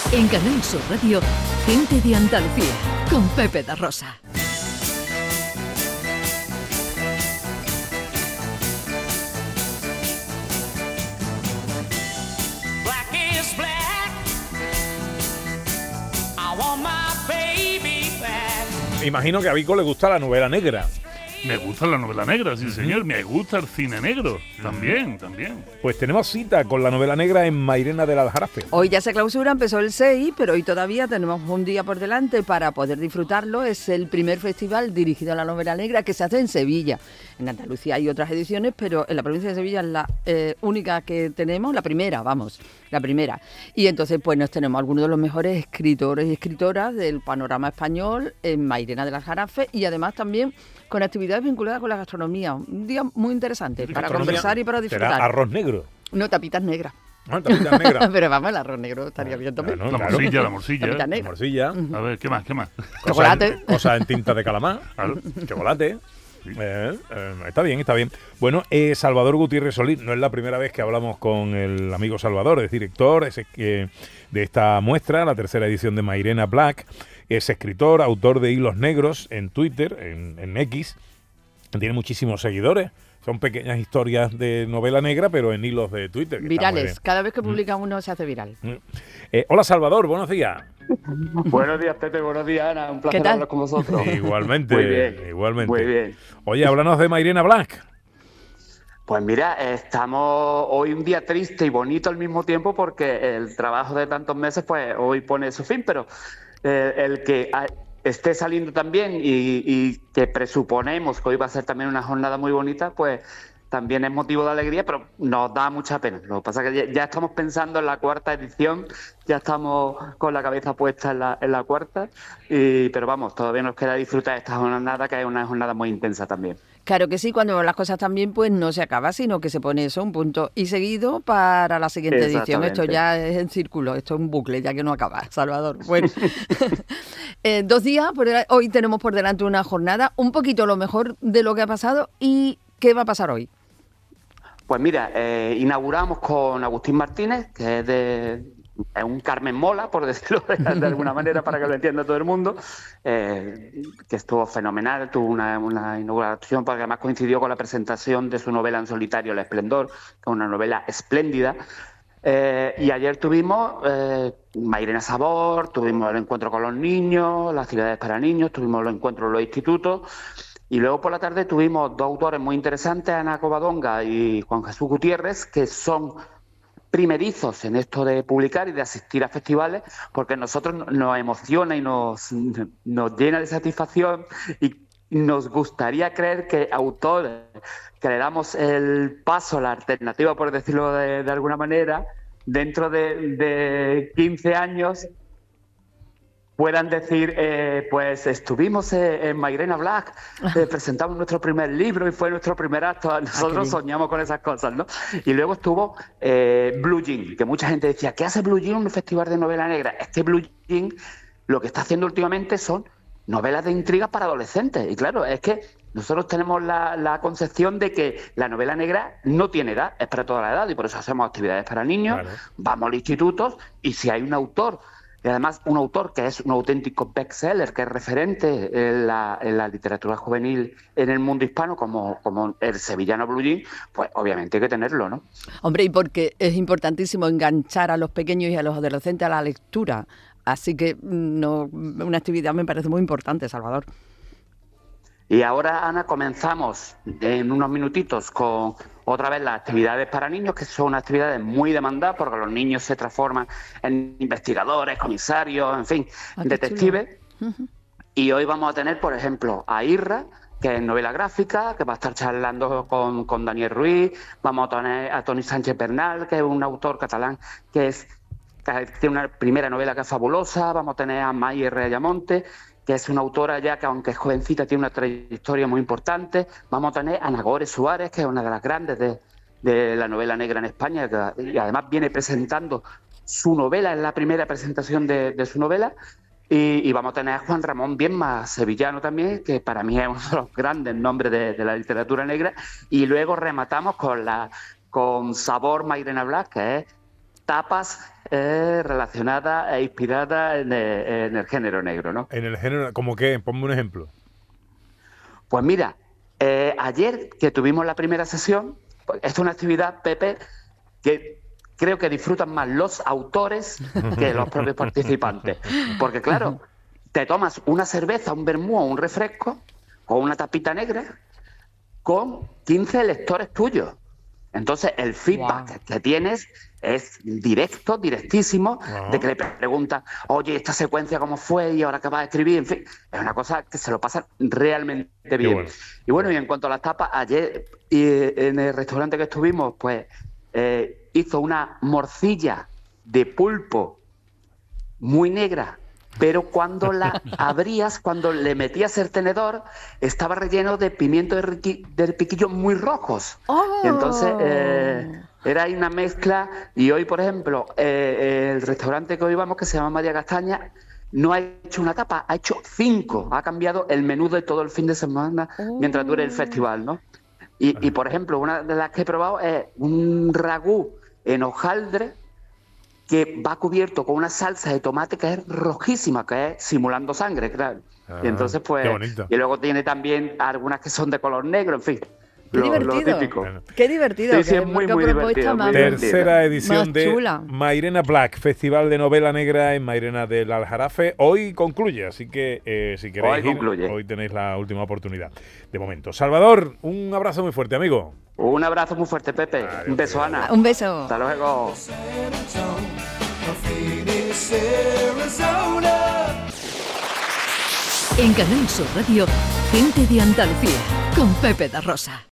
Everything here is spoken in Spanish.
En Canal Sur Radio, Gente de Andalucía, con Pepe da Rosa. Imagino que a Vico le gusta la novela negra. Me gusta la novela negra, sí señor. Me gusta el cine negro, también. Pues tenemos cita con la novela negra en Mairena del Aljarafe. Hoy ya se clausura, empezó el 6, pero hoy todavía tenemos un día por delante para poder disfrutarlo. Es el primer festival dirigido a la novela negra que se hace en Sevilla. En Andalucía hay otras ediciones, pero en la provincia de Sevilla es la única que tenemos, la primera. Y entonces pues nos tenemos algunos de los mejores escritores y escritoras del panorama español en Mairena del Aljarafe, y además también con actividades vinculadas con la gastronomía. Un día muy interesante para conversar y para disfrutar. ¿Será arroz negro? No, tapitas negras. Ah, tapitas negras. Pero vamos, el arroz negro estaría bien también. Claro, la morcilla. Tapita negra. A ver, ¿qué más? Chocolate. Cosa en tinta de calamar. Claro. Chocolate. Sí. Está bien. Bueno, Salvador Gutiérrez Solís, no es la primera vez que hablamos con el amigo Salvador, es director de esta muestra, la tercera edición de Mairena Black. Es escritor, autor de Hilos Negros en Twitter, en X. Tiene muchísimos seguidores. Son pequeñas historias de novela negra, pero en hilos de Twitter. Virales. Cada vez que publica uno se hace viral. Hola, Salvador. Buenos días. Buenos días, Pepe. Buenos días, Ana. Un placer hablar con vosotros. Igualmente. Muy bien. Oye, háblanos de Mairena Black. Pues mira, estamos hoy un día triste y bonito al mismo tiempo porque el trabajo de tantos meses, pues hoy pone su fin, pero el que esté saliendo también y que presuponemos que hoy va a ser también una jornada muy bonita, pues también es motivo de alegría, pero nos da mucha pena. Lo que pasa es que ya estamos pensando en la cuarta edición, ya estamos con la cabeza puesta en la cuarta, pero vamos, todavía nos queda disfrutar esta jornada, que es una jornada muy intensa también. Claro que sí, cuando las cosas están bien, pues no se acaba, sino que se pone eso, un punto y seguido para la siguiente edición. Esto ya es en círculo, esto es un bucle, ya que no acaba, Salvador. Bueno, 2 días, hoy tenemos por delante una jornada, un poquito lo mejor de lo que ha pasado. ¿Y qué va a pasar hoy? Pues mira, inauguramos con Agustín Martínez, que es un Carmen Mola, por decirlo de alguna manera, para que lo entienda todo el mundo, que estuvo fenomenal, tuvo una inauguración, porque además coincidió con la presentación de su novela en solitario, El Esplendor, que es una novela espléndida. Y ayer tuvimos Mairena Sabor, tuvimos el encuentro con los niños, las actividades para niños, tuvimos los encuentros en los institutos. Y luego por la tarde tuvimos 2 autores muy interesantes, Ana Covadonga y Juan Jesús Gutiérrez, que son primerizos en esto de publicar y de asistir a festivales, porque a nosotros nos emociona y nos llena de satisfacción, y nos gustaría creer que autores que le damos el paso, la alternativa, por decirlo de alguna manera, dentro de 15 años puedan decir, pues estuvimos en Mairena Black, presentamos nuestro primer libro y fue nuestro primer acto. Nosotros soñamos con esas cosas, ¿no? Y luego estuvo Blue Jean, que mucha gente decía, ¿qué hace Blue Jean en un festival de novela negra? Es que Blue Jean lo que está haciendo últimamente son novelas de intrigas para adolescentes. Y claro, es que nosotros tenemos la concepción de que la novela negra no tiene edad, es para toda la edad, y por eso hacemos actividades para niños, claro. Vamos a los institutos, y si hay un autor, y además un autor que es un auténtico bestseller, que es referente en la literatura juvenil en el mundo hispano, como el sevillano Blue Jean, pues obviamente hay que tenerlo, ¿no? Hombre, y porque es importantísimo enganchar a los pequeños y a los adolescentes a la lectura. Así que una actividad me parece muy importante, Salvador. Y ahora, Ana, comenzamos en unos minutitos con otra vez las actividades para niños, que son actividades muy demandadas porque los niños se transforman en investigadores, comisarios, en fin, detectives. Uh-huh. Y hoy vamos a tener, por ejemplo, a Irra, que es novela gráfica, que va a estar charlando con Daniel Ruiz. Vamos a tener a Toni Sánchez Bernal, que es un autor catalán que tiene una primera novela que es fabulosa. Vamos a tener a Mayer Ayamonte, que es una autora ya que, aunque es jovencita, tiene una trayectoria muy importante. Vamos a tener a Nagore Suárez, que es una de las grandes de la novela negra en España, y además viene presentando su novela, es la primera presentación de su novela. Y vamos a tener a Juan Ramón Bienma, sevillano también, que para mí es uno de los grandes nombres de la literatura negra. Y luego rematamos con Sabor Mairena Black, que es tapas relacionadas e inspiradas en el género negro, ¿no? En el género, ¿cómo qué? Ponme un ejemplo. Pues mira, ayer que tuvimos la primera sesión, pues, es una actividad, Pepe, que creo que disfrutan más los autores que los propios participantes. Porque claro, te tomas una cerveza, un vermú o un refresco con una tapita negra con 15 lectores tuyos. Entonces el feedback que tienes es directo, directísimo, de que le preguntas, oye, esta secuencia cómo fue y ahora qué vas a escribir, en fin, es una cosa que se lo pasan realmente bien. Bueno. Y bueno, y en cuanto a las tapas, ayer en el restaurante que estuvimos, pues hizo una morcilla de pulpo muy negra, pero cuando la abrías, cuando le metías el tenedor, estaba relleno de pimiento de piquillo muy rojos. ¡Oh! Entonces, era ahí una mezcla. Y hoy, por ejemplo, el restaurante que hoy vamos, que se llama María Castaña, no ha hecho una tapa, ha hecho 5. Ha cambiado el menú de todo el fin de semana mientras dure el festival, ¿no? Y por ejemplo, una de las que he probado es un ragú en hojaldre que va cubierto con una salsa de tomate que es rojísima, que es simulando sangre, claro. Y entonces, pues, qué bonito. y luego tiene también algunas que son de color negro, en fin. Qué Lo divertido. típico. Qué divertido. Sí, sí, qué- es muy, qué muy propuesta divertido, más- muy divertido. Tercera edición Más de chula. Mairena Black, Festival de Novela Negra en Mairena del Aljarafe. Hoy concluye, así que si queréis Hoy ir, concluye. hoy tenéis la última oportunidad. De momento. Salvador, un abrazo muy fuerte, amigo. Un abrazo muy fuerte, Pepe. Adiós, Un beso, adiós. Ana. Un beso. Hasta luego. En Canal Sur Radio, Gente de Andalucía, con Pepe da Rosa.